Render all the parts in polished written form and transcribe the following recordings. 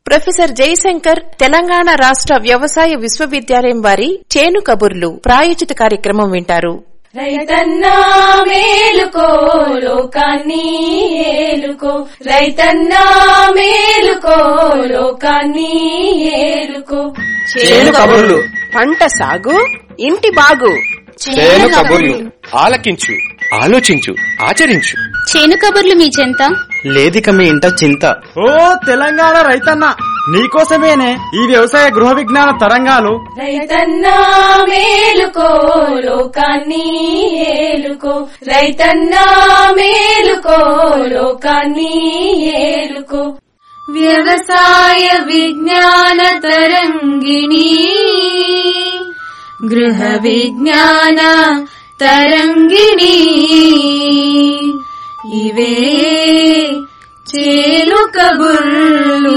Professor Jayashankar Telangana రాష్ట్ర వ్యవసాయ విశ్వవిద్యాలయం వారి చేను కబుర్లు ప్రాయోజిత కార్యక్రమం వింటారు. రైతన్నా మేలుకో లోకాన్ని ఏలుకో, రైతన్నా మేలుకో లోకాన్ని ఏలుకో. చేను కబుర్లు, పంట సాగు, ఇంటి బాగు. చేను కబుర్లు ఆలకించు, ఆలోచించు, ఆచరించు. చేను కబుర్లు మీ చెంత లేదిక మీ ఇంట చింత. ఓ తెలంగాణ రైతన్న, నీకోసమేనే ఈ వ్యవసాయ గృహ విజ్ఞాన తరంగాలు. రైతన్నా మేలుకో లోకాన్ని ఏలుకో, రైతన్నా మేలుకో లోకాన్ని ఏలుకో. వ్యవసాయ విజ్ఞాన తరంగిణి, గృహ విజ్ఞాన తరంగిణి, ఇవే చేను కబుర్లు.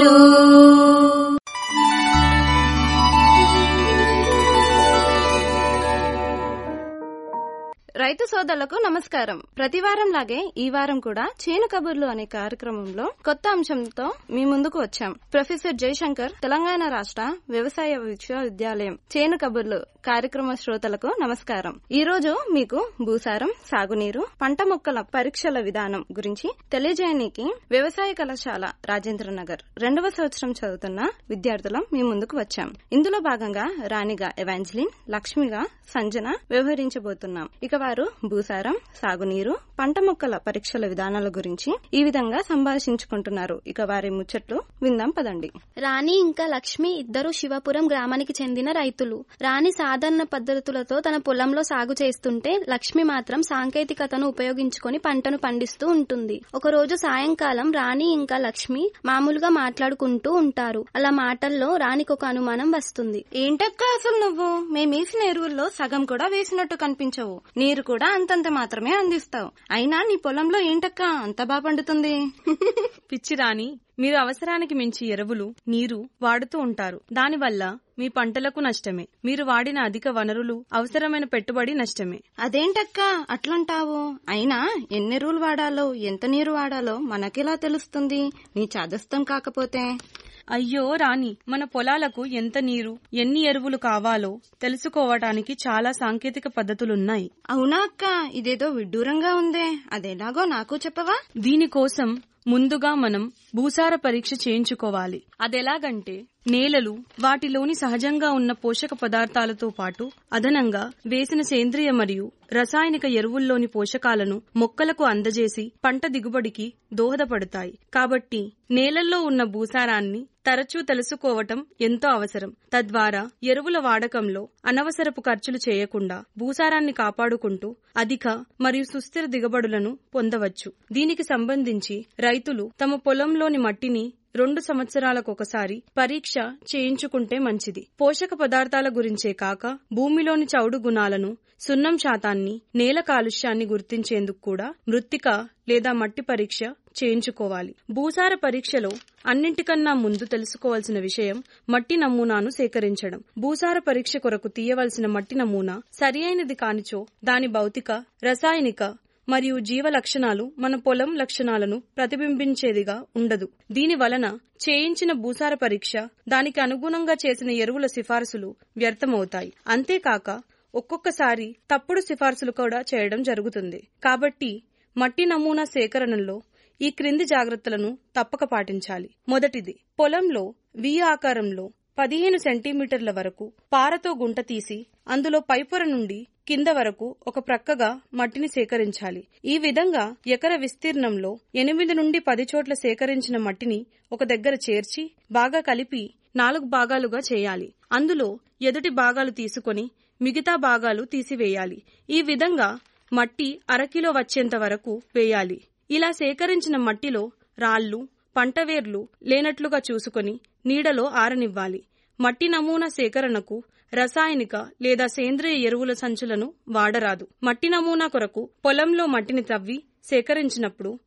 రైతు సోదరులకు నమస్కారం. ప్రతివారం లాగే ఈ వారం కూడా చేను కబుర్లు అనే కార్యక్రమంలో కొత్త అంశంతో మీ ముందుకు వచ్చాం. ప్రొఫెసర్ జయశంకర్ తెలంగాణ రాష్ట్ర వ్యవసాయ విశ్వవిద్యాలయం చేను కబుర్లు కార్యక్రమ శ్రోతలకు నమస్కారం. ఈ రోజు మీకు భూసారం, సాగునీరు, పంట మొక్కల పరీక్షల విధానం గురించి తెలియజేయడానికి వ్యవసాయ కళాశాల రాజేంద్రనగర్ 2వ సంవత్సరం చదువుతున్న విద్యార్థులం మీ ముందుకు వచ్చాం. ఇందులో భాగంగా రాణిగా ఎవాంజలిన్, లక్ష్మిగా సంజన వ్యవహరించబోతున్నాం. ఇక వారు భూసారం, సాగునీరు, పంట మొక్కల పరీక్షల విధానాల గురించి ఈ విధంగా సంభాషించుకుంటున్నారు. ఇక వారి ముచ్చట్లు విందాం పదండి. రాణి ఇంకా లక్ష్మి ఇద్దరు శివపురం గ్రామానికి చెందిన రైతులు. రాణి సాధారణ పద్ధతులతో తన పొలంలో సాగు చేస్తుంటే, లక్ష్మి మాత్రం సాంకేతికతను ఉపయోగించుకొని పంటను పండిస్తూ ఉంటుంది. ఒకరోజు సాయంకాలం రాణి ఇంకా లక్ష్మి మామూలుగా మాట్లాడుకుంటూ ఉంటారు. అలా మాటల్లో రాణికి ఒక అనుమానం వస్తుంది. ఏంటక్క అసలు నువ్వు మేమేసిన ఎరువుల్లో సగం కూడా వేసినట్టు కనిపించవు, నీరు కూడా అంతంత మాత్రమే అందిస్తావు. అయినా నీ పొలంలో ఏంటక్క అంత బాగా పండుతుంది? పిచ్చి రాణి, మీరు అవసరానికి మించి ఎరువులు, నీరు వాడుతూ ఉంటారు. దానివల్ల మీ పంటలకు నష్టమే. మీరు వాడిన అధిక వనరులు, అవసరమైన పెట్టుబడి నష్టమే. అదేంటక్క అట్లంటావు? అయినా ఎన్ని ఎరువులు వాడాలో, ఎంత నీరు వాడాలో మనకెలా తెలుస్తుంది నీ చాదస్తం కాకపోతే? అయ్యో రాణి, మన పొలాలకు ఎంత నీరు, ఎన్ని ఎరువులు కావాలో తెలుసుకోవటానికి చాలా సాంకేతిక పద్ధతులున్నాయి. అవునా అక్క, ఇదేదో విడ్డూరంగా ఉందే, అదేలాగో నాకు చెప్పవా? దీనికోసం ముందుగా మనం భూసార పరీక్ష చేయించుకోవాలి. అదెలాగంటే, నేలలు వాటిలోని సహజంగా ఉన్న పోషక పదార్థాలతో పాటు అదనంగా వేసిన సేంద్రియ మరియు రసాయనిక ఎరువుల్లోని పోషకాలను మొక్కలకు అందజేసి పంట దిగుబడికి దోహదపడతాయి. కాబట్టి నేలల్లో ఉన్న భూసారాన్ని తరచూ తెలుసుకోవటం ఎంతో అవసరం. తద్వారా ఎరువుల వాడకంలో అనవసరపు ఖర్చులు చేయకుండా భూసారాన్ని కాపాడుకుంటూ అధిక మరియు సుస్థిర దిగుబడులను పొందవచ్చు. దీనికి సంబంధించి రైతులు తమ పొలంలోని మట్టిని 2 సంవత్సరాలకొకసారి పరీక్ష చేయించుకుంటే మంచిది. పోషక పదార్థాల గురించే కాక భూమిలోని చౌడు గుణాలను, సున్నం శాతాన్ని, నేల కాలుష్యాన్ని గుర్తించేందుకు కూడా మృత్తిక లేదా మట్టి పరీక్ష చేయించుకోవాలి. భూసార పరీక్షలో అన్నింటికన్నా ముందు తెలుసుకోవాల్సిన విషయం మట్టి నమూనాను సేకరించడం. భూసార పరీక్ష కొరకు తీయవలసిన మట్టి నమూనా సరి అయినది కానిచో దాని భౌతిక, రసాయనిక మరియు జీవ లక్షణాలు మన పొలం లక్షణాలను ప్రతిబింబించేదిగా ఉండదు. దీని వలన చేయించిన భూసార పరీక్ష, దానికి అనుగుణంగా చేసిన ఎరువుల సిఫార్సులు వ్యర్థమవుతాయి. అంతేకాక ఒక్కొక్కసారి తప్పుడు సిఫార్సులు కూడా చేయడం జరుగుతుంది. కాబట్టి మట్టి నమూనా సేకరణలో ఈ క్రింది జాగ్రత్తలను తప్పక పాటించాలి. మొదటిది, పొలంలో వి ఆకారంలో 15 సెంటీమీటర్ల వరకు పారతో గుంట తీసి అందులో పైపొర నుండి కింద వరకు ఒక ప్రక్కగా మట్టిని సేకరించాలి. ఈ విధంగా ఎకర విస్తీర్ణంలో 8 నుండి 10 చోట్ల సేకరించిన మట్టిని ఒక దగ్గర చేర్చి బాగా కలిపి 4 భాగాలుగా చేయాలి. అందులో ఎదుటి భాగాలు తీసుకొని మిగతా భాగాలు తీసివేయాలి. ఈ విధంగా మట్టి 1/2 కిలో వచ్చేంత వరకు వేయాలి. ఇలా సేకరించిన మట్టిలో రాళ్లు, పంటవేర్లు లేనట్లుగా చూసుకొని నీడలో ఆరనివ్వాలి. మట్టి నమూనా సేకరణకు రసాయనిక లేదా సేంద్రియ ఎరువుల సంచులను వాడరాదు. మట్టి నమూనా కొరకు పొలంలో మట్టిని తవ్వి సేకరించినప్పుడు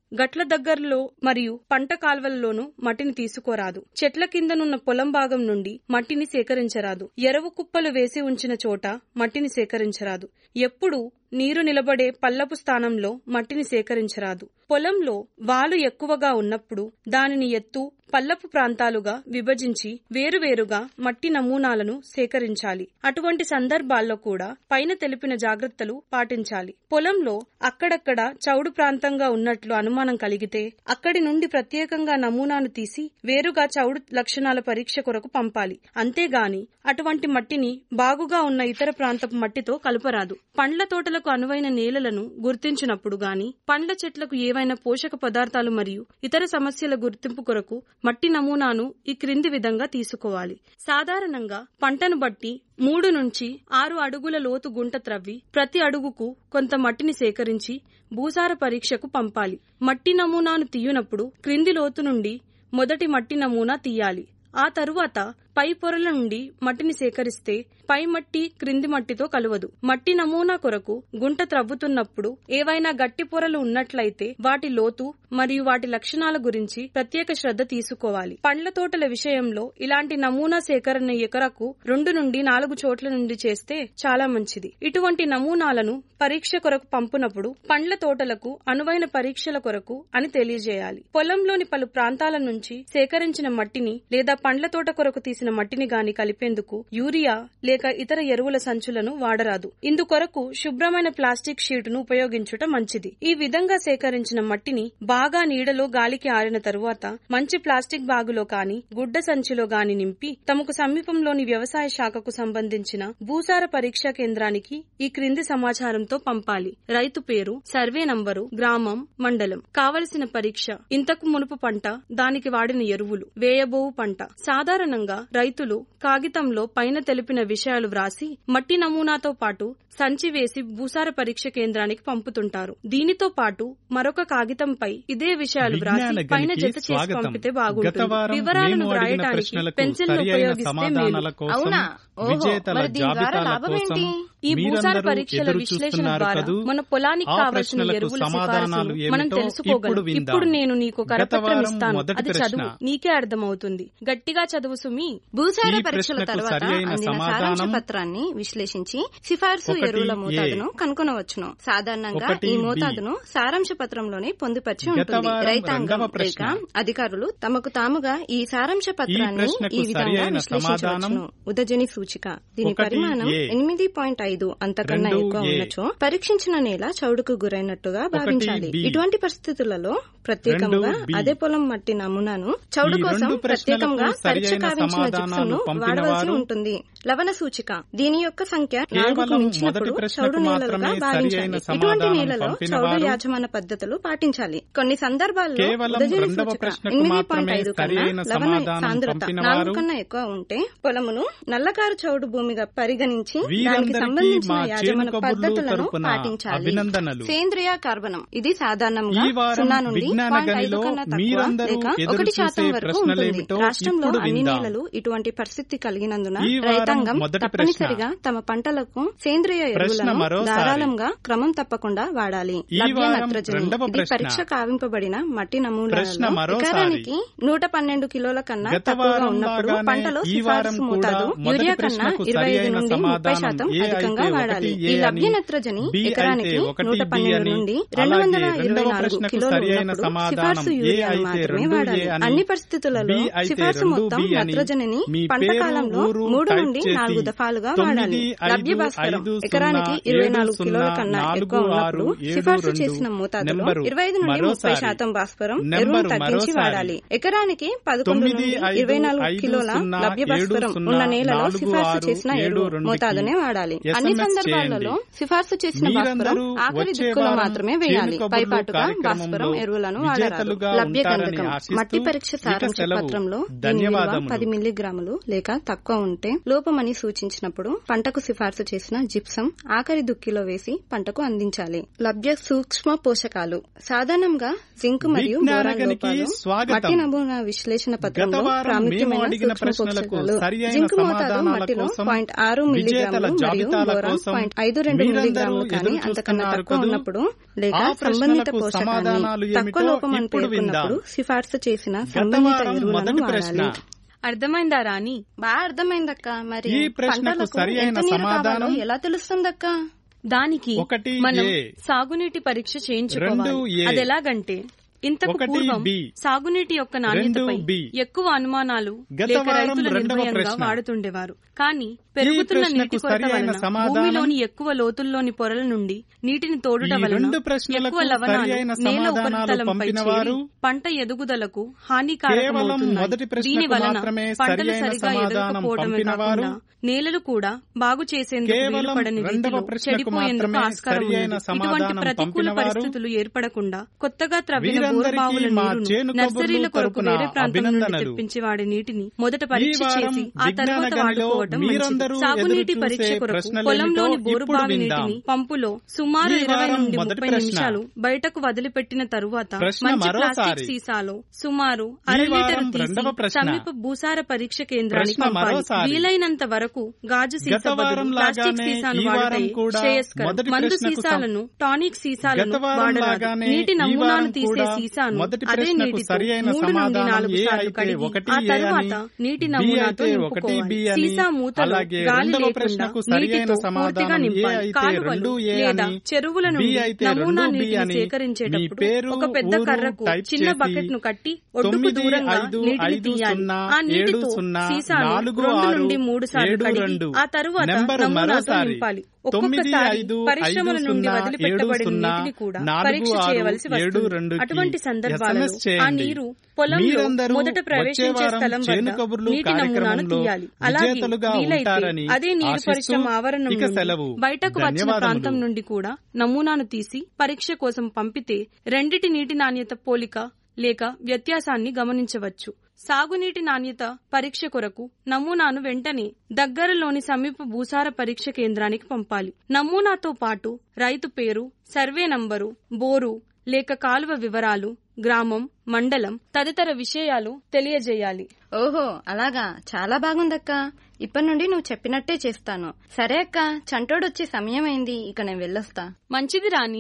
గట్ల దగ్గరలో మరియు పంట కాల్వలలోనూ మట్టిని తీసుకోరాదు. చెట్ల కిందనున్న పొలం భాగం నుండి మట్టిని సేకరించరాదు. ఎరువు కుప్పలు వేసి ఉంచిన చోట మట్టిని సేకరించరాదు. ఎప్పుడూ నీరు నిలబడే పల్లపు స్థానంలో మట్టిని సేకరించరాదు. పొలంలో వాలు ఎక్కువగా ఉన్నప్పుడు దానిని ఎత్తు పల్లపు ప్రాంతాలుగా విభజించి వేరువేరుగా మట్టి నమూనాలను సేకరించాలి. అటువంటి సందర్భాల్లో కూడా పైన తెలిపిన జాగ్రత్తలు పాటించాలి. పొలంలో అక్కడక్కడ చౌడు ప్రాంతంగా ఉన్నట్లు అనుమానం కలిగితే అక్కడి నుండి ప్రత్యేకంగా నమూనాను తీసి వేరుగా చౌడు లక్షణాల పరీక్ష కొరకు పంపాలి. అంతేగాని అటువంటి మట్టిని బాగుగా ఉన్న ఇతర ప్రాంతపు మట్టితో కలపరాదు. పండ్ల తోటలకు అనువైన నేలలను గుర్తించినప్పుడు గాని, పండ్ల చెట్లకు ఏవైనా పోషక పదార్థాలు మరియు ఇతర సమస్యల గుర్తింపు కొరకు మట్టి నమూనాను ఈ క్రింది విధంగా తీసుకోవాలి. సాధారణంగా పంటను బట్టి 3 నుంచి 6 అడుగుల లోతు గుంట త్రవ్వి ప్రతి అడుగుకు కొంత మట్టిని సేకరించి భూసార పరీక్షకు పంపాలి. మట్టి నమూనాను తీయునప్పుడు క్రింది లోతు నుండి మొదటి మట్టి నమూనా తీయాలి. ఆ తరువాత పై పొరల నుండి మట్టిని సేకరిస్తే పై మట్టి క్రింది మట్టితో కలవదు. మట్టి నమూనా కొరకు గుంట త్రవ్వుతున్నప్పుడు ఏవైనా గట్టి పొరలు ఉన్నట్లయితే వాటి లోతు మరియు వాటి లక్షణాల గురించి ప్రత్యేక శ్రద్ధ తీసుకోవాలి. పండ్ల తోటల విషయంలో ఇలాంటి నమూనా సేకరణ ఎకరకు 2 నుండి 4 చోట్ల నుండి చేస్తే చాలా మంచిది. ఇటువంటి నమూనాలను పరీక్ష కొరకు పంపునప్పుడు పండ్ల తోటలకు అనువైన పరీక్షల కొరకు అని తెలియజేయాలి. పొలంలోని పలు ప్రాంతాల నుంచి సేకరించిన మట్టిని లేదా పండ్ల తోట కొరకు తీసిన మట్టిని గాని కలిపేందుకు యూరియా లేక ఇతర ఎరువుల సంచులను వాడరాదు. ఇందుకొరకు శుభ్రమైన ప్లాస్టిక్ షీటును ఉపయోగించుట మంచిది. ఈ విధంగా సేకరించిన మట్టిని బాగా నీడలో గాలికి ఆరిన తరువాత మంచి ప్లాస్టిక్ బ్యాగులో కాని గుడ్డ సంచిలో గాని నింపి తమకు సమీపంలోని వ్యవసాయ శాఖకు సంబంధించిన భూసార పరీక్షా కేంద్రానికి ఈ క్రింది సమాచారంతో పంపాలి. రైతు పేరు, సర్వే నంబరు, గ్రామం, మండలం, కావలసిన పరీక్ష, ఇంతకు మునుపు పంట, దానికి వాడిన ఎరువులు, వేయబోవు పంట. సాధారణంగా రైతులు కాగితంలో పైన తెలిపిన విషయాలు వ్రాసి మట్టి నమూనాతో పాటు సంచి వేసి భూసార పరీక్ష కేంద్రానికి పంపుతుంటారు. దీనితో పాటు మరొక కాగితంపై ఇదే విషయాలు వ్రాసి పైన జత చేసి పంపితే బాగుంటుంది. వివరాలను వ్రాయడానికి పెన్సిల్ ఉపయోగిస్తే మేలు. అవునా? మరి దీని ద్వారా లాభం ఏంటి? ఈ భూసార పరీక్షల విశ్లేషణ ద్వారా మన పొలానికి కావలసిన ఎరువుల సిఫారసులు మనం తెలుసుకోగలం. ఇప్పుడు నేను నీకు కరపత్రం ఇస్తాను, అది చదువు, నీకే అర్థమవుతుంది. గట్టిగా చదువు సుమి. భూసార పరీక్షల తర్వాత అందిన సారాంశ పత్రాన్ని విశ్లేషించి సిఫార్సు ఎరువుల మోతాదును కనుగొనవచ్చును. సాధారణంగా ఈ మోతాదును సారాంశ పత్రంలోనే పొందుపరిచి ఉంటుంది. రైతాంగం లేక అధికారులు తమకు తాముగా ఈ సారాంశ పత్రాన్ని ఈ విధంగా విశ్లేషించవచ్చును. ఉదజని సూచిక, దీని పరిమాణం 8.5 అంతకన్నా ఎక్కువ ఉన్నచో పరీక్షించిన నేల చౌడుకు గురైనట్టుగా భావించాలి. ఇటువంటి పరిస్థితులలో ప్రత్యేకంగా అదే పొలం మట్టి నమూనాను చౌడు కోసం ప్రత్యేకంగా పరీక్ష కావించిన జిప్సంను వాడవలసి ఉంటుంది. లవణ సూచిక, దీని యొక్క సంఖ్య 4కు మించినప్పుడు చౌడు నేలలుగా భావించాలి. ఇటువంటి నేలలో చౌడు యాజమాన్య పద్ధతులు పాటించాలి. కొన్ని సందర్భాల్లో ఉదజని సూచిక 8.5 కన్నా లవణ సాంద్రత 4 కన్నా ఎక్కువ ఉంటే పొలమును నల్లకారు చౌడు భూమిగా పరిగణించి దానికి సంబంధించిన యాజమాన్య పద్ధతులను పాటించాలి. సేంద్రియ కార్బనం, ఇది సాధారణంగా 0 నుండి 0.5 కన్నా తక్కువ లేక 1% వరకు ఉంటుంది. రాష్ట్రంలో అన్ని నేలలు ఇటువంటి పరిస్థితి కలిగినందున రైతాంగం తప్పనిసరిగా తమ పంటలకు సేంద్రియ ఎరువులను ధారాళంగా క్రమం తప్పకుండా వాడాలి. లభ్య నత్రజని, ఇది పరీక్ష కావింపబడిన మట్టి నమూనాలలో ఎకరానికి 112 కిలోల కన్నా తక్కువగా ఉన్నప్పుడు పంటలో సిఫారసు మోతాదు యూరియా కన్నా 25 నుండి 30% అధికంగా వాడాలి. ఈ లభ్య నత్రజని ఎకరానికి 112 నుండి 224 కిలోలు ఉన్నప్పుడు సిఫార్సు యూరియాను మాత్రమే వాడాలి. అన్ని పరిస్థితులలో సిఫార్సు మొత్తం నత్రజనిని పంట కాలంలో 3 నుండి 4 దఫాలుగా వాడాలి. లభ్య భాస్వరం ఎకరానికి 24 కిలోల కన్నా ఎక్కువ ఉన్నప్పుడు సిఫార్సు చేసిన మోతాదులో 25 నుండి 30% భాస్వరం ఎరువును తగ్గించి వాడాలి. ఎకరానికి 11 నుండి 24 కిలోల లభ్య భాస్వరం ఉన్న నేలలో సిఫార్సు చేసిన ఎరువు మోతాదునే వాడాలి. అన్ని సందర్భాలలో సిఫార్సు చేసిన భాస్వరం ఆఖరి దిక్కులో మాత్రమే వేయాలి. పైపాటుగా భాస్వరం ఎరువులను వాడరాదు. లభ్య గంధకం, మట్టి పరీక్ష సారాంశ పత్రంలో దీని విలువ 10 మిల్లీగ్రాములు లేక తక్కువ ఉంటే లోపల తక్కువలోపమని సూచించినప్పుడు పంటకు సిఫార్సు చేసిన జిప్సం ఆఖరి దుక్కిలో వేసి పంటకు అందించాలి. లభ్య సూక్ష్మ పోషకాలు సాధారణంగా జింక్ మరియు బోరాన్ లోపాలు మట్టి నమూనా విశ్లేషణ పత్రంలో ప్రాముఖ్యమైన సూక్ష్మ పోషకాలు. జింక్ మోతాదు మట్టిలో 0.6 మిల్లీగ్రాములు మరియు బోరాన్ 0.52 మిల్లీగ్రాములు కానీ అంతకన్నా తక్కువ ఉన్నప్పుడు లేక సంబంధిత పోషకాన్ని తక్కువ లోపమని పేర్కొన్నప్పుడు సిఫార్సు చేసిన సంబంధిత ఎరువులను వాడాలి. అర్థమైందా రాణి? బాగా అర్థమైందక్క. మరి పంటలకు ఎంత నీరు కావాలో ఎలా తెలుస్తుందక్క? దానికి మనం సాగునీటి పరీక్ష చేయించుకోవాలి. అదెలాగంటే ఇంతకు పూర్వం సాగునీటి యొక్క నాణ్యతపై ఎక్కువ అనుమానాలు లేక రైతులు నిర్భయంగా వాడుతుండేవారు. కానీ పెరుగుతున్న నీటి కొరత వలన భూమిలోని ఎక్కువ లోతుల్లోని పొరల నుండి నీటిని తోడుట వలన ఎక్కువ లవణాలు నేల ఉపరితలంపై చేరి పంట ఎదుగుదలకు హానికారకమవుతున్నాయి. దీని వలన పంటలు సరిగా ఎదగకపోవడమే కాకుండా నేలలు కూడా బాగు చేసేందుకు వీలుపడని రీతిలో చెడిపోయేందుకు ఆస్కారం ఉంది. ఇటువంటి ప్రతికూల పరిస్థితులు ఏర్పడకుండా కొత్తగా త్రవ్విన బోరుబావుల నీరును నర్సరీల కొరకు వేరే ప్రాంతం నుండి తెప్పించి వాడే నీటిని మొదట పరీక్ష చేసి ఆ తర్వాత వాడుకోవడం మంచిది. సాగునీటి పరీక్ష కొరకు పొలంలోని బోరుబావి నీటిని పంపులో సుమారు 20 నుండి 30 నిమిషాలు బయటకు వదిలిపెట్టిన తరువాత మంచి ప్లాస్టిక్ సీసాలో సుమారు 1/2 లీటర్ తీసి సమీప భూసార పరీక్ష కేంద్రానికి పంపాలి. వీలైనంత వరకు గాజు సీసా బదులు ప్లాస్టిక్ సీసాను వాడితే శ్రేయస్కరం. మందు సీసాలను టానిక్ సీసాలను వాడరాదు. నీటి నమూనాను తీసే సీసాను అదే నీటితో 3 నుండి 4 సార్లు కడిగి ఆ తరువాత నీటి నమూనాతో నింపుకోవాలి. సీసా మూతలో గాలి లేకుండా నీటితో పూర్తిగా నింపాలి. కాలువలు లేదా చెరువుల నుండి నమూనా నీటిని సేకరించేటప్పుడు ఒక పెద్ద కర్రకు చిన్న బకెట్ ను కట్టి ఒడ్డుకు దూరంగా నీటిని తీయాలి. ఆ నీటితో సీసాను 2 నుండి 3 సార్లు కడిగి ఆ తరువాత నమూనాతో నింపాలి. ఒక్కొక్కసారి పరిశ్రమల నుండి వదిలిపెట్టబడిన నీటిని కూడా పరీక్ష చేయవలసి వస్తుంది. అటువంటి సందర్భాలలో ఆ నీరు పొలంలో మొదట ప్రవేశించే స్థలం వద్ద నీటి నమూనాను తీయాలి. అలాగే వీలైతే అదే నీరు పరిశ్రమ ఆవరణం నుండి బయటకు వచ్చిన ప్రాంతం నుండి కూడా నమూనాను తీసి పరీక్ష కోసం పంపితే రెండిటి నీటి నాణ్యత పోలిక లేక వ్యత్యాసాన్ని గమనించవచ్చు. సాగునీటి నాణ్యత పరీక్ష కొరకు నమూనాను వెంటనే దగ్గరలోని సమీప భూసార పరీక్ష కేంద్రానికి పంపాలి. నమూనాతో పాటు రైతు పేరు, సర్వే నంబరు, బోరు లేక కాలువ వివరాలు, గ్రామం, మండలం తదితర విషయాలు తెలియజేయాలి. ఓహో అలాగా, చాలా బాగుందక్క. ఇప్పటి నుండి నువ్వు చెప్పినట్టే చేస్తాను. సరే అక్క, చంటోడొచ్చే సమయం అయింది, ఇక నేను వెళ్ళొస్తా. మంచిది రాణి.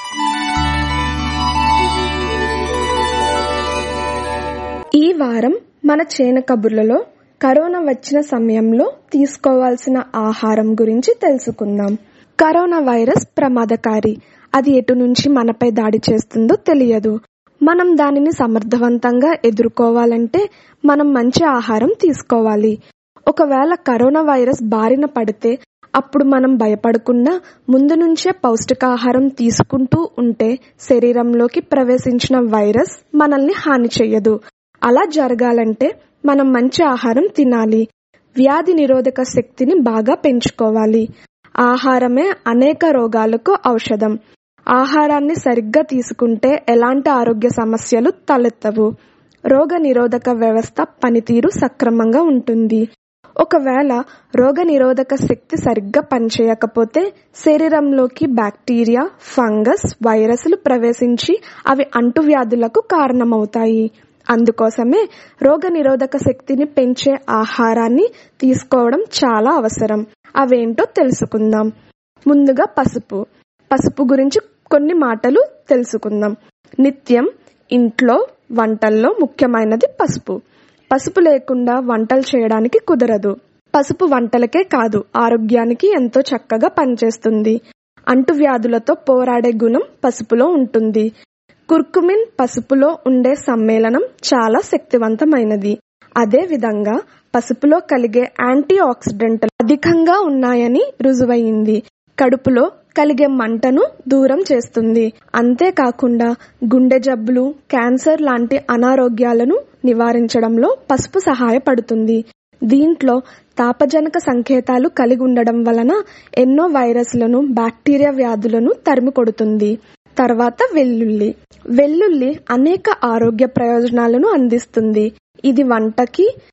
ఈ వారం మన చేను కబుర్లలో కరోనా వచ్చిన సమయంలో తీసుకోవాల్సిన ఆహారం గురించి తెలుసుకుందాం. కరోనా వైరస్ ప్రమాదకారి. అది ఎటు నుంచి మనపై దాడి చేస్తుందో తెలియదు. మనం దానిని సమర్థవంతంగా ఎదుర్కోవాలంటే మనం మంచి ఆహారం తీసుకోవాలి. ఒకవేళ కరోనా వైరస్ బారిన పడితే అప్పుడు మనం భయపడకుండా ముందు నుంచే పౌష్టికాహారం తీసుకుంటూ ఉంటే శరీరంలోకి ప్రవేశించిన వైరస్ మనల్ని హాని చెయ్యదు. అలా జరగాలంటే మనం మంచి ఆహారం తినాలి. వ్యాధి నిరోధక శక్తిని బాగా పెంచుకోవాలి. ఆహారమే అనేక రోగాలకు ఔషధం. ఆహారాన్ని సరిగ్గా తీసుకుంటే ఎలాంటి ఆరోగ్య సమస్యలు తలెత్తవు. రోగ నిరోధక వ్యవస్థ పనితీరు సక్రమంగా ఉంటుంది. ఒకవేళ రోగ నిరోధక శక్తి సరిగ్గా పనిచేయకపోతే శరీరంలోకి బ్యాక్టీరియా, ఫంగస్, వైరస్లు ప్రవేశించి అవి అంటువ్యాధులకు కారణమవుతాయి. అందుకోసమే రోగ నిరోధక శక్తిని పెంచే ఆహారాన్ని తీసుకోవడం చాలా అవసరం. అవేంటో తెలుసుకుందాం. ముందుగా పసుపు. పసుపు గురించి కొన్ని మాటలు తెలుసుకుందాం. నిత్యం ఇంట్లో వంటల్లో ముఖ్యమైనది పసుపు. పసుపు లేకుండా వంటలు చేయడానికి కుదరదు. పసుపు వంటలకే కాదు, ఆరోగ్యానికి ఎంతో చక్కగా పనిచేస్తుంది. అంటువ్యాధులతో పోరాడే గుణం పసుపులో ఉంటుంది. కుర్కుమిన్ పసుపులో ఉండే సమ్మేళనం చాలా శక్తివంతమైనది. అదే విధంగా పసుపులో కలిగే యాంటీ ఆక్సిడెంట్లు అధికంగా ఉన్నాయని రుజువైంది. కడుపులో కలిగే మంటను దూరం చేస్తుంది. అంతేకాకుండా గుండె జబ్బులు, క్యాన్సర్ లాంటి అనారోగ్యాలను నివారించడంలో పసుపు సహాయపడుతుంది. దీంట్లో తాపజనక సంకేతాలు కలిగి ఉండడం వలన ఎన్నో వైరస్లను, బ్యాక్టీరియా వ్యాధులను తరిమి కొడుతుంది. తర్వాత వెల్లుల్లి. వెల్లుల్లి అనేక ఆరోగ్య ప్రయోజనాలను అందిస్తుంది. ఇది వంటకి,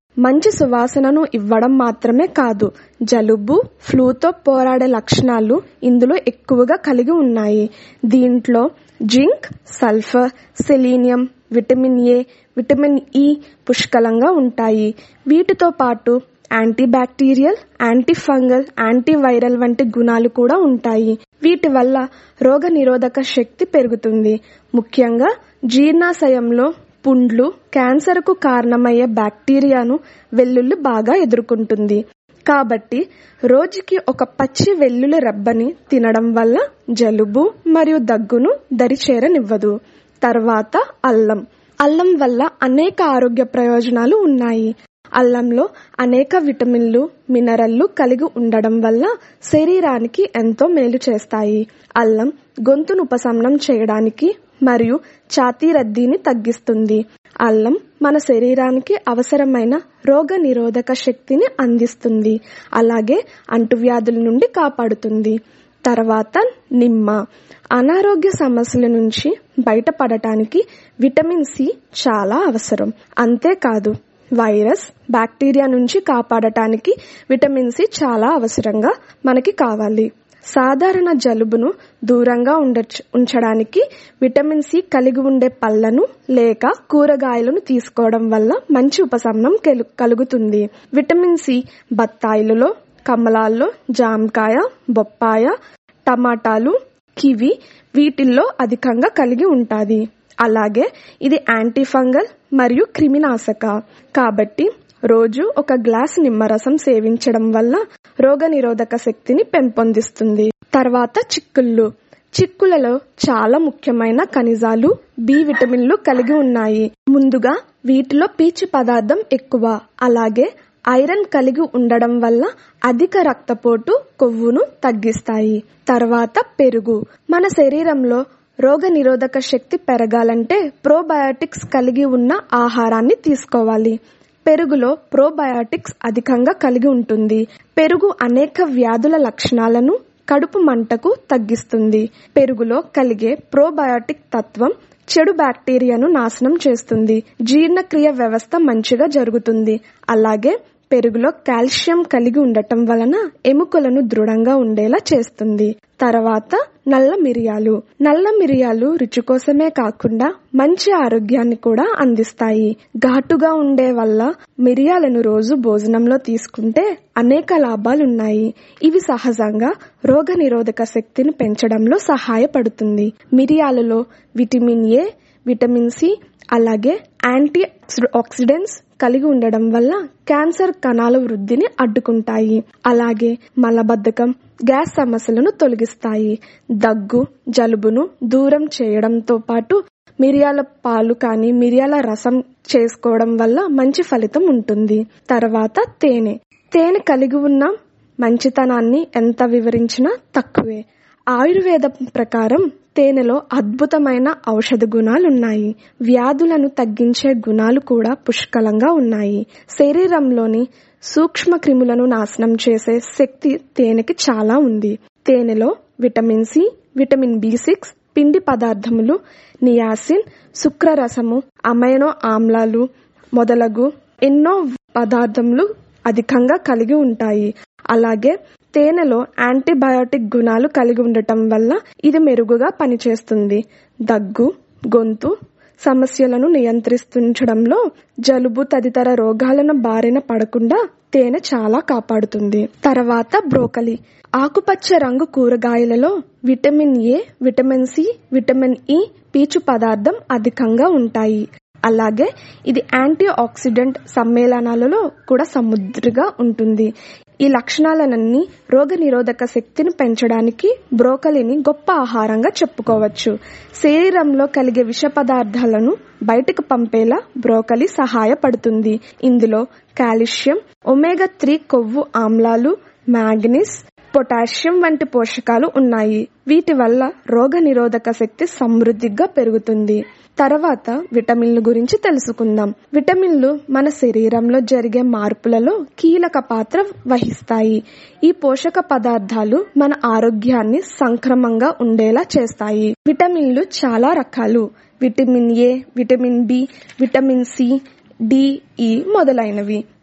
మంచి సువాసనను ఇవ్వడం మాత్రమే కాదు, జలుబు, ఫ్లూతో పోరాడే లక్షణాలు ఇందులో ఎక్కువగా కలిగి ఉన్నాయి. దీంట్లో zinc, sulphur, selenium, vitamin A, vitamin E పుష్కలంగా ఉంటాయి. వీటితో పాటు antibacterial, antifungal, antiviral వంటి గుణాలు కూడా ఉంటాయి. వీటి వల్ల రోగ నిరోధక శక్తి పెరుగుతుంది. ముఖ్యంగా జీర్ణాశయంలో పుండ్లు, క్యాన్సర్కు కారణమయ్యే బ్యాక్టీరియాను వెల్లుల్లి బాగా ఎదుర్కొంటుంది. కాబట్టి రోజుకి ఒక పచ్చి వెల్లుల్లి రెబ్బని తినడం వల్ల జలుబు మరియు దగ్గును దరిచేరనివ్వదు. తర్వాత అల్లం. అల్లం వల్ల అనేక ఆరోగ్య ప్రయోజనాలు ఉన్నాయి. అల్లంలో అనేక విటమిన్లు, మినరల్లు కలిగి ఉండడం వల్ల శరీరానికి ఎంతో మేలు చేస్తాయి. అల్లం గొంతును ఉపశమనం చేయడానికి మరియు ఛాతీ రద్దీని తగ్గిస్తుంది. అల్లం మన శరీరానికి అవసరమైన రోగ నిరోధక శక్తిని అందిస్తుంది. అలాగే అంటువ్యాధుల నుండి కాపాడుతుంది. తర్వాత నిమ్మ. అనారోగ్య సమస్యల నుంచి బయటపడటానికి విటమిన్ సి చాలా అవసరం. అంతేకాదు వైరస్, బ్యాక్టీరియా నుంచి కాపాడటానికి విటమిన్ సి చాలా అవసరంగా మనకి కావాలి. సాధారణ జలుబును దూరంగా ఉంచడానికి విటమిన్ సి కలిగి ఉండే పళ్లను లేక కూరగాయలను తీసుకోవడం వల్ల మంచి ఉపశమనం కలుగుతుంది. విటమిన్ సి బత్తాయిలలో, కమలాల్లో, జామకాయ, బొప్పాయ, టమాటాలు, కివి వీటిల్లో అధికంగా కలిగి ఉంటుంది. అలాగే ఇది యాంటీ ఫంగల్ మరియు క్రిమినాశక. కాబట్టి రోజు ఒక గ్లాస్ నిమ్మరసం సేవించడం వల్ల రోగ నిరోధక శక్తిని పెంపొందిస్తుంది. తర్వాత చిక్కుళ్ళు. చిక్కులలో చాలా ముఖ్యమైన ఖనిజాలు, బి విటమిన్లు కలిగి ఉన్నాయి. ముందుగా వీటిలో పీచు పదార్థం ఎక్కువ. అలాగే ఐరన్ కలిగి ఉండడం వల్ల అధిక రక్తపోటు, కొవ్వును తగ్గిస్తాయి. తర్వాత పెరుగు. మన శరీరంలో రోగ నిరోధక శక్తి పెరగాలంటే ప్రోబయాటిక్స్ కలిగి ఉన్న ఆహారాన్ని తీసుకోవాలి. పెరుగులో ప్రోబయాటిక్స్ అధికంగా కలిగి ఉంటుంది. పెరుగు అనేక వ్యాధుల లక్షణాలను, కడుపు మంటకు తగ్గిస్తుంది. పెరుగులో కలిగే ప్రోబయాటిక్ తత్వం చెడు బ్యాక్టీరియాను నాశనం చేస్తుంది. జీర్ణక్రియ వ్యవస్థ మంచిగా జరుగుతుంది. అలాగే పెరుగులో కాల్షియం కలిగి ఉండటం వలన ఎముకలను దృఢంగా ఉండేలా చేస్తుంది. తర్వాత నల్ల మిరియాలు. నల్ల మిరియాలు రుచి కోసమే కాకుండా మంచి ఆరోగ్యాన్ని కూడా అందిస్తాయి. ఘాటుగా ఉండే వల్ల మిరియాలను రోజు భోజనంలో తీసుకుంటే అనేక లాభాలున్నాయి. ఇవి సహజంగా రోగ నిరోధక శక్తిని పెంచడంలో సహాయపడుతుంది. మిరియాలలో విటమిన్ ఏ, విటమిన్ సి, అలాగే యాంటీ ఆక్సిడెంట్స్ కలిగి ఉండడం వల్ల క్యాన్సర్ కణాల వృద్ధిని అడ్డుకుంటాయి. అలాగే మలబద్ధకం, గ్యాస్ సమస్యలను తొలగిస్తాయి. దగ్గు, జలుబును దూరం చేయడంతో పాటు మిరియాల పాలు కానీ మిరియాల రసం చేసుకోవడం వల్ల మంచి ఫలితం ఉంటుంది. తర్వాత తేనె. తేనె కలిగి ఉన్న మంచితనాన్ని ఎంత వివరించినా తక్కువే. ఆయుర్వేదం ప్రకారం తేనెలో అద్భుతమైన ఔషధ గుణాలున్నాయి. వ్యాధులను తగ్గించే గుణాలు కూడా పుష్కలంగా ఉన్నాయి. శరీరంలోని సూక్ష్మ క్రిములను నాశనం చేసే శక్తి తేనెకి చాలా ఉంది. తేనెలో విటమిన్ సి, విటమిన్ బి6, పిండి పదార్థములు, నియాసిన్, శుక్రరసము, అమైనో ఆమ్లాలు మొదలగు ఎన్నో పదార్థములు అధికంగా కలిగి ఉంటాయి. అలాగే తేనెలో యాంటీబయాటిక్ గుణాలు కలిగి ఉండటం వల్ల ఇది మెరుగుగా పనిచేస్తుంది. దగ్గు, గొంతు సమస్యలను నియంత్రించడంలో, జలుబు తదితర రోగాలను బారిన పడకుండా తేనె చాలా కాపాడుతుంది. తర్వాత బ్రోకలి. ఆకుపచ్చ రంగు కూరగాయలలో vitamin A, vitamin C, vitamin E, పీచు పదార్థం అధికంగా ఉంటాయి. అలాగే ఇది యాంటీ ఆక్సిడెంట్ సమ్మేళనాలలో కూడా సమృద్ధిగా ఉంటుంది. ఈ లక్షణాలన్నీ రోగ నిరోధక శక్తిని పెంచడానికి బ్రోకలీని గొప్ప ఆహారంగా చెప్పుకోవచ్చు. శరీరంలో కలిగే విష పదార్థాలను బయటకు పంపేలా బ్రోకలీ సహాయపడుతుంది. ఇందులో కాల్షియం, ఒమేగా 3 కొవ్వు ఆమ్లాలు, మ్యాంగనీస్, పొటాషియం వంటి పోషకాలు ఉన్నాయి. వీటి వల్ల రోగ నిరోధక శక్తి సమృద్ధిగా పెరుగుతుంది. తర్వాత విటమిన్ల గురించి తెలుసుకుందాం. విటమిన్లు మన శరీరంలో జరిగే మార్పులలో కీలక పాత్ర వహిస్తాయి. ఈ పోషక పదార్థాలు మన ఆరోగ్యాన్ని సంక్రమంగా ఉండేలా చేస్తాయి. విటమిన్లు చాలా రకాలు. Vitamin A, vitamin B, vitamin C, D, E మొదలైనవి.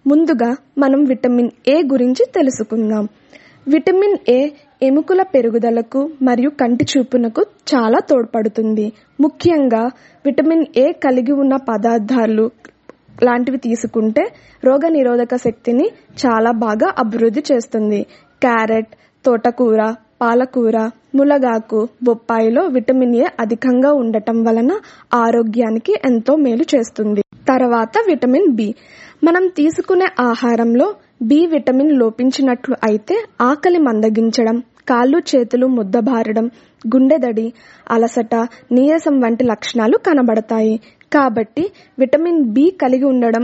ముందుగా మనం విటమిన్ ఏ గురించి తెలుసుకుందాం. విటమిన్ ఏ ఎముకల పెరుగుదలకు మరియు కంటి చూపునకు చాలా తోడ్పడుతుంది. ముఖ్యంగా విటమిన్ ఏ కలిగి ఉన్న పదార్థాలు లాంటివి తీసుకుంటే రోగనిరోధక శక్తిని చాలా బాగా అభివృద్ధి చేస్తుంది. క్యారెట్, తోటకూర, పాలకూర, ములగాకు, బొప్పాయిలో విటమిన్ ఏ అధికంగా ఉండటం వలన ఆరోగ్యానికి ఎంతో మేలు చేస్తుంది. తర్వాత విటమిన్ బి. మనం తీసుకునే ఆహారంలో బి విటమిన్ లోపించినట్లు అయితే ఆకలి మందగించడం, కాళ్ళు చేతులు ముద్దబారడం, గుండెదడి, అలసట, నీరసం వంటి లక్షణాలు కనబడతాయి. కాబట్టి విటమిన్ బి కలిగి ఉండడం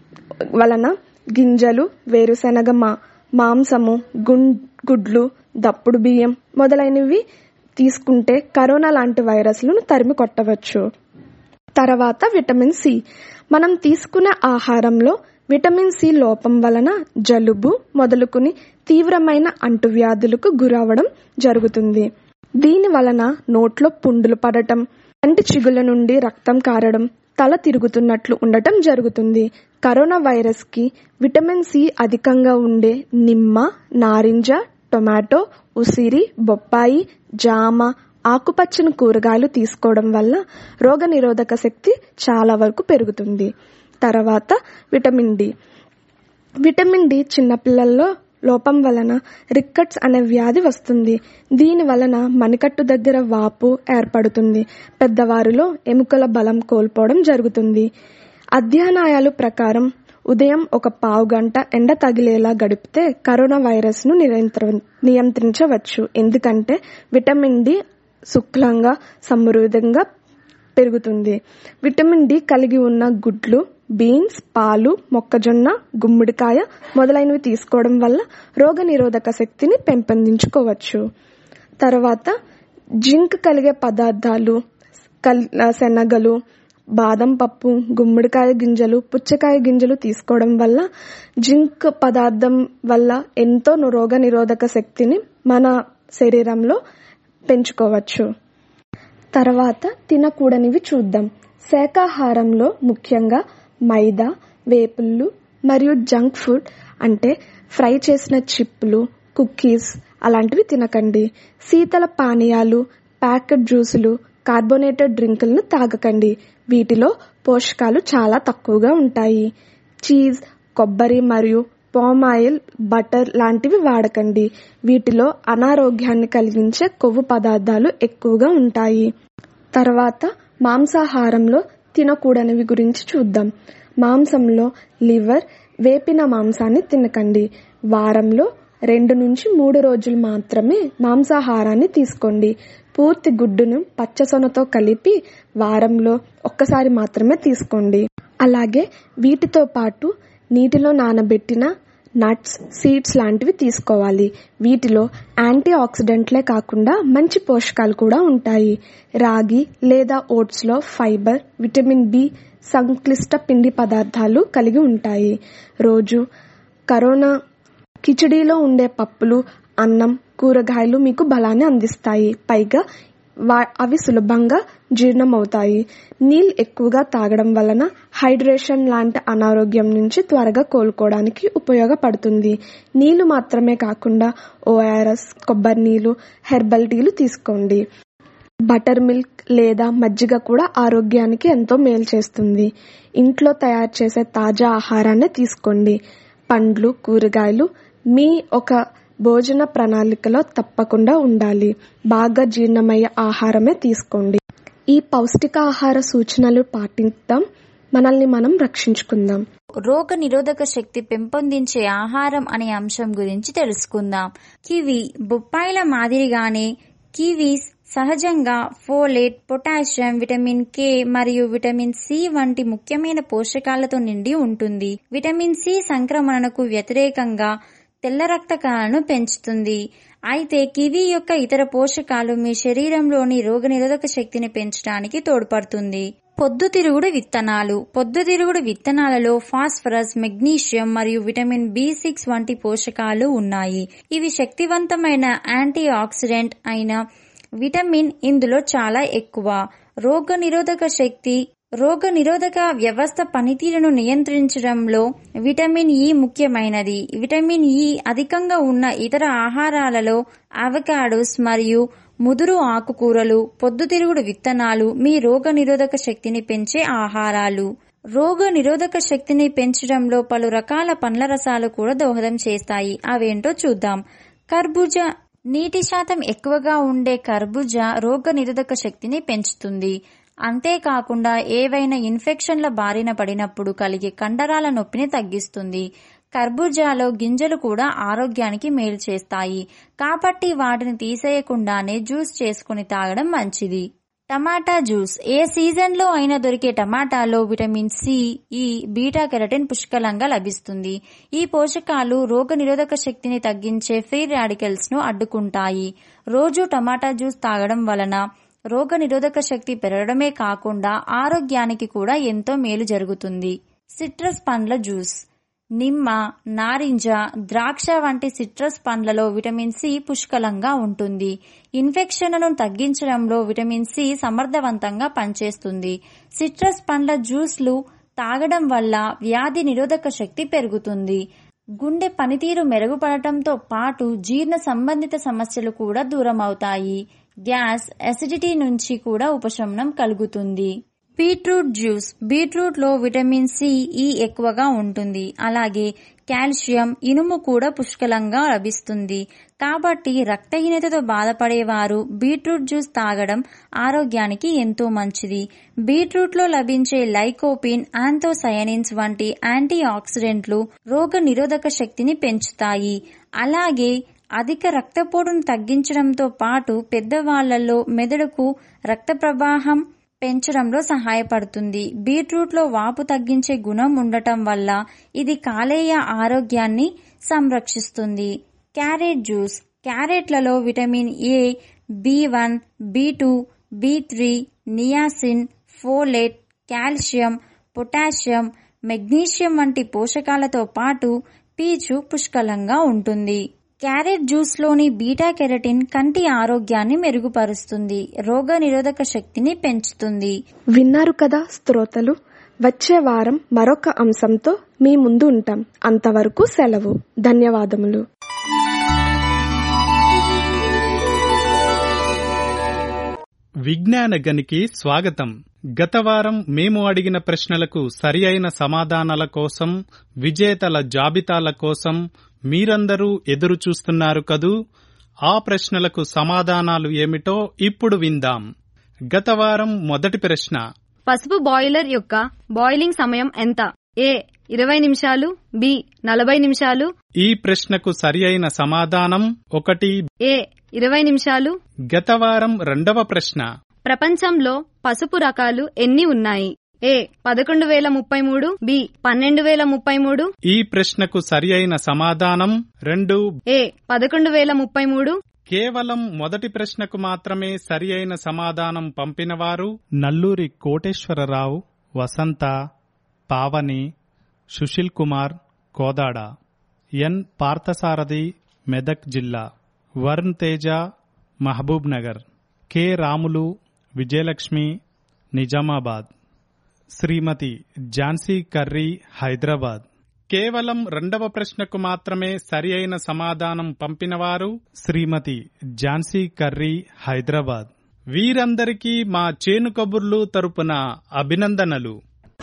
వలన గింజలు, వేరుశెనగ, మాంసము, గుడ్లు, దప్పుడు బియ్యం మొదలైనవి తీసుకుంటే కరోనా లాంటి వైరస్లను తరిమి కొట్టవచ్చు. తర్వాత విటమిన్ సి. మనం తీసుకునే ఆహారంలో విటమిన్ సి లోపం వలన జలుబు మొదలుకుని తీవ్రమైన అంటువ్యాధులకు గురవడం జరుగుతుంది. దీని వలన నోట్లో పుండులు పడటం, కంటి చిగుల నుండి రక్తం కారడం, తల తిరుగుతున్నట్లు ఉండటం జరుగుతుంది. కరోనా వైరస్ కి విటమిన్ సి అధికంగా ఉండే నిమ్మ, నారింజ, టొమాటో, ఉసిరి, బొప్పాయి, జామ, ఆకుపచ్చని కూరగాయలు తీసుకోవడం వల్ల రోగనిరోధక శక్తి చాలా వరకు పెరుగుతుంది. తర్వాత విటమిన్ డి. విటమిన్ డి చిన్నపిల్లల్లో లోపం వలన రిక్కట్స్ అనే వ్యాధి వస్తుంది. దీని వలన మణికట్టు దగ్గర వాపు ఏర్పడుతుంది. పెద్దవారిలో ఎముకల బలం కోల్పోవడం జరుగుతుంది. అధ్యయనాల ప్రకారం ఉదయం ఒక పావు గంట ఎండ తగిలేలా గడిపితే కరోనా వైరస్ ను నియంత్రించవచ్చు. ఎందుకంటే విటమిన్ డి శుక్లంగా సమృద్ధిగా పెరుగుతుంది. విటమిన్ డి కలిగి ఉన్న గుడ్లు, బీన్స్, పాలు, మొక్కజొన్న, గుమ్మడికాయ మొదలైనవి తీసుకోవడం వల్ల రోగనిరోధక శక్తిని పెంపొందించుకోవచ్చు. తర్వాత జింక్ కలిగే పదార్థాలు శనగలు, బాదం పప్పు, గుమ్మడికాయ గింజలు, పుచ్చకాయ గింజలు తీసుకోవడం వల్ల జింక్ పదార్థం వల్ల ఎంతో రోగనిరోధక శక్తిని మన శరీరంలో పెంచుకోవచ్చు. తర్వాత తినకూడనివి చూద్దాం. శాకాహారంలో ముఖ్యంగా మైదా, వేపుళ్ళు మరియు జంక్ ఫుడ్ అంటే ఫ్రై చేసిన చిప్లు, కుకీస్ అలాంటివి తినకండి. శీతల పానీయాలు, ప్యాకెట్ జ్యూసులు, కార్బోనేటెడ్ డ్రింకులను తాగకండి. వీటిలో పోషకాలు చాలా తక్కువగా ఉంటాయి. చీజ్, కొబ్బరి మరియు పామ్ ఆయిల్, బటర్ లాంటివి వాడకండి. వీటిలో అనారోగ్యాన్ని కలిగించే కొవ్వు పదార్థాలు ఎక్కువగా ఉంటాయి. తర్వాత మాంసాహారంలో తినకూడనివి గురించి చూద్దాం. మాంసంలో లివర్, వేపిన మాంసాన్ని తినకండి. వారంలో 2 నుంచి 3 రోజులు మాత్రమే మాంసాహారాన్ని తీసుకోండి. పూర్తి గుడ్డును పచ్చసొనతో కలిపి వారంలో ఒక్కసారి మాత్రమే తీసుకోండి. అలాగే వీటితో పాటు నీటిలో నానబెట్టిన నట్స్, సీడ్స్ లాంటివి తీసుకోవాలి. వీటిలో యాంటీ ఆక్సిడెంట్లే కాకుండా మంచి పోషకాలు కూడా ఉంటాయి. రాగి లేదా ఓట్స్ లో ఫైబర్, విటమిన్ బి, సంక్లిష్ట పిండి పదార్థాలు కలిగి ఉంటాయి. రోజు కరోనా కిచిడీలో ఉండే పప్పులు, అన్నం, కూరగాయలు మీకు బలాన్ని అందిస్తాయి. పైగా అవి సులభంగా జీర్ణమవుతాయి. నీళ్ళు ఎక్కువగా తాగడం వలన హైడ్రేషన్ లాంటి అనారోగ్యం నుంచి త్వరగా కోలుకోవడానికి ఉపయోగపడుతుంది. నీళ్లు మాత్రమే కాకుండా ఓఆర్ఎస్, కొబ్బరి నీళ్లు, హెర్బల్ టీలు తీసుకోండి. బటర్ మిల్క్ లేదా మజ్జిగ కూడా ఆరోగ్యానికి ఎంతో మేలు చేస్తుంది. ఇంట్లో తయారు చేసే తాజా ఆహారాన్ని తీసుకోండి. పండ్లు, కూరగాయలు మీ ఒక భోజన ప్రణాళికలో తప్పకుండా ఉండాలి. బాగా జీర్ణమయ్యే ఆహారమే తీసుకోండి. ఈ పౌష్టికాహార సూచనలు పాటిద్దాం. మనల్ని మనం రక్షించుకుందాం. రోగ నిరోధక శక్తి పెంపొందించే ఆహారం అనే అంశం గురించి తెలుసుకుందాం. కివి బొప్పాయిల మాదిరిగానే కివీస్ సహజంగా ఫోలేట్, పొటాషియం, విటమిన్ కే మరియు విటమిన్ సి వంటి ముఖ్యమైన పోషకాలతో నిండి ఉంటుంది. విటమిన్ సి సంక్రమణకు వ్యతిరేకంగా తెల్ల రక్త కణాలను పెంచుతుంది. అయితే కివి యొక్క ఇతర పోషకాలు మీ శరీరంలోని రోగనిరోధక శక్తిని పెంచడానికి తోడ్పడుతుంది. పొద్దుతిరుగుడు విత్తనాలు. పొద్దుతిరుగుడు విత్తనాలలో ఫాస్ఫరస్, మెగ్నీషియం మరియు విటమిన్ బి6 వంటి పోషకాలు ఉన్నాయి. ఇవి శక్తివంతమైన యాంటీ ఆక్సిడెంట్ అయిన విటమిన్ ఇందులో చాలా ఎక్కువ. రోగ నిరోధక శక్తి రోగ నిరోధక వ్యవస్థ పనితీరును నియంత్రించడంలో విటమిన్ ఇ ముఖ్యమైనది. విటమిన్ ఇ అధికంగా ఉన్న ఇతర ఆహారాలలో అవకాడోస్ మరియు ముదురు ఆకుకూరలు, పొద్దుతిరుగుడు విత్తనాలు మీ రోగ నిరోధక శక్తిని పెంచే ఆహారాలు. రోగ నిరోధక శక్తిని పెంచడంలో పలు రకాల పండ్ల రసాలు కూడా దోహదం చేస్తాయి. అవేంటో చూద్దాం. కర్బూజా. నీటి శాతం ఎక్కువగా ఉండే కర్బూజా రోగ నిరోధక శక్తిని పెంచుతుంది. అంతేకాకుండా ఏవైనా ఇన్ఫెక్షన్ల బారిన పడినప్పుడు కలిగే కండరాల నొప్పిని తగ్గిస్తుంది. కర్బూజాలో గింజలు కూడా ఆరోగ్యానికి మేలు చేస్తాయి. కాబట్టి వాటిని తీసేయకుండానే జ్యూస్ చేసుకుని తాగడం మంచిది. టమాటా జ్యూస్. ఏ సీజన్లో అయినా దొరికే టమాటాలో vitamin C, E, beta carotene పుష్కలంగా లభిస్తుంది. ఈ పోషకాలు రోగ నిరోధక శక్తిని తగ్గించే ఫ్రీ రాడికల్స్ ను అడ్డుకుంటాయి. రోజు టమాటా జ్యూస్ తాగడం వలన రోగ నిరోధక శక్తి పెరగడమే కాకుండా ఆరోగ్యానికి కూడా ఎంతో మేలు జరుగుతుంది. సిట్రస్ పండ్ల జ్యూస్. నిమ్మ, నారింజ, ద్రాక్ష వంటి సిట్రస్ పండ్లలో విటమిన్ సి పుష్కలంగా ఉంటుంది. ఇన్ఫెక్షన్లను తగ్గించడంలో విటమిన్ సి సమర్థవంతంగా పనిచేస్తుంది. సిట్రస్ పండ్ల జ్యూస్లు తాగడం వల్ల వ్యాధి నిరోధక శక్తి పెరుగుతుంది. గుండె పనితీరు మెరుగుపడటంతో పాటు జీర్ణ సంబంధిత సమస్యలు కూడా దూరమవుతాయి. గ్యాస్, అసిడిటీ నుంచి కూడా ఉపశమనం కలుగుతుంది. Beetroot juice. బీట్రూట్ లో విటమిన్ సి, ఈ ఎక్కువగా ఉంటుంది. అలాగే కాల్షియం, ఇనుము కూడా పుష్కలంగా లభిస్తుంది. కాబట్టి రక్తహీనతతో బాధపడేవారు బీట్రూట్ జ్యూస్ తాగడం ఆరోగ్యానికి ఎంతో మంచిది. బీట్రూట్ లో లభించే లైకోపిన్, యాంథోసయనిన్స్ వంటి యాంటీ ఆక్సిడెంట్లు రోగ నిరోధక శక్తిని పెంచుతాయి. అలాగే అధిక రక్తపోటును తగ్గించడంతో పాటు పెద్దవాళ్లలో మెదడుకు రక్త ప్రవాహం పెంచడంలో సహాయపడుతుంది. బీట్రూట్ లో వాపు తగ్గించే గుణం ఉండటం వల్ల ఇది కాలేయ ఆరోగ్యాన్ని సంరక్షిస్తుంది. Carrot juice. క్యారెట్లలో విటమిన్ ఏ, బి1, బి2, బి3, niacin, folate, calcium, potassium, magnesium వంటి పోషకాలతో పాటు పీచు పుష్కలంగా ఉంటుంది. క్యారెట్ జ్యూస్ లోని బీటా కెరటిన్ కంటి ఆరోగ్యాన్ని మెరుగుపరుస్తుంది. రోగ నిరోధక శక్తిని పెంచుతుంది. విన్నారు కదా శ్రోతలు. వచ్చే వారం మరొక అంశంతో మీ ముందు ఉంటాం. అంతవరకు సెలవు. ధన్యవాదములు. విజ్ఞాన గనికి స్వాగతం. గత వారం మేము అడిగిన ప్రశ్నలకు సరి అయిన సమాధానాల కోసం, విజేతల జాబితాల కోసం మీరందరూ ఎదురు చూస్తున్నారు కదూ. ఆ ప్రశ్నలకు సమాధానాలు ఏమిటో ఇప్పుడు విందాం. గత వారం మొదటి ప్రశ్న. పసుపు బాయిలర్ యొక్క బాయిలింగ్ సమయం ఎంత? ఏ 20 నిమిషాలు, బి 40 నిమిషాలు. ఈ ప్రశ్నకు సరి అయిన సమాధానం 1, ఏ 20 నిమిషాలు. గత వారం రెండవ ప్రశ్న. ప్రపంచంలో పసుపు రకాలు ఎన్ని ఉన్నాయి? A 11,033, B 12,033. ఈ ప్రశ్నకు సరి అయిన సమాధానం 2, ఏ 11,033. కేవలం మొదటి ప్రశ్నకు మాత్రమే సరి అయిన సమాధానం పంపినవారు నల్లూరి కోటేశ్వరరావు, వసంత, పావని, సుశీల్ కుమార్, కోదాడ, ఎన్ పార్థసారథి, మెదక్ జిల్లా, వరుణ్ తేజ, మహబూబ్ నగర్, కె రాములు, విజయలక్ష్మి, నిజామాబాద్, శ్రీమతి ఝాన్సీ కర్రీ, హైదరాబాద్. కేవలం రెండవ ప్రశ్నకు మాత్రమే సరి అయిన సమాధానం పంపినవారు శ్రీమతి ఝాన్సీ కర్రీ, హైదరాబాద్. వీరందరికీ మా చేను కబుర్లు తరపున అభినందనలు.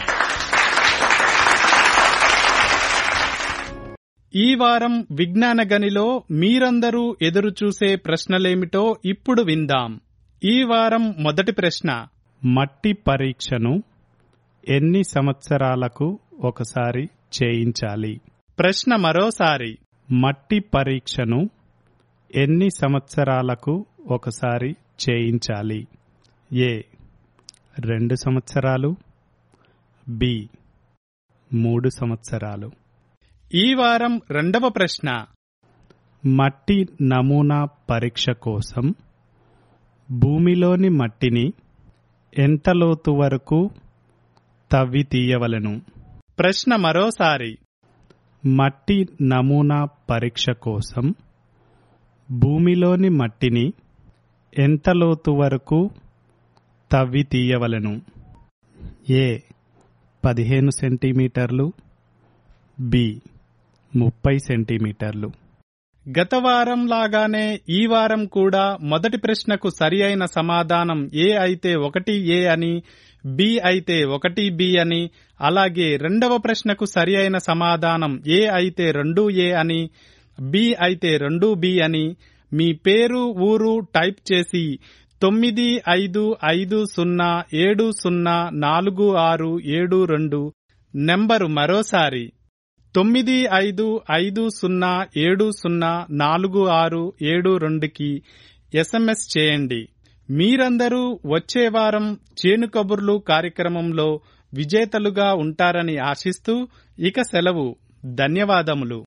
ఈ వారం విజ్ఞాన గనిలో మీరందరూ ఎదురుచూసే ప్రశ్నలేమిటో ఇప్పుడు విందాం. ఈ వారం మొదటి ప్రశ్న. మట్టి పరీక్షను ఎన్ని సంవత్సరాలకు ఒకసారి చేయించాలి? ప్రశ్న మరోసారి. మట్టి పరీక్షను ఎన్ని సంవత్సరాలకు ఒకసారి చేయించాలి? ఏ 2 సంవత్సరాలు, బి 3 సంవత్సరాలు. ఈ వారం రెండవ ప్రశ్న. మట్టి నమూనా పరీక్ష కోసం భూమిలోని మట్టిని ఎంత లోతు వరకు తవ్వి తీయవలెను? ప్రశ్న మరోసారి. మట్టి నమూనా పరీక్ష కోసం భూమిలోని మట్టిని ఎంత లోతు వరకు తవ్వి తీయవలెను? ఏ 15 సెంటీమీటర్లు, బి 30 సెంటీమీటర్లు. గత వారం లాగానే ఈ వారం కూడా మొదటి ప్రశ్నకు సరి అయిన సమాధానం ఏ అయితే 1A అని, బి అయితే 1B అని, అలాగే రెండవ ప్రశ్నకు సరి అయిన సమాధానం ఏ అయితే 2A అని, బి అయితే 2B అని మీ పేరు ఊరు టైప్ చేసి 9550704672 నెంబరు మరోసారి 9550704672కి SMS చేయండి. మీరందరూ వచ్చే వారం చేను కబుర్లు కార్యక్రమంలో విజేతలుగా ఉంటారని ఆశిస్తూ ఇక సెలవు. ధన్యవాదములు.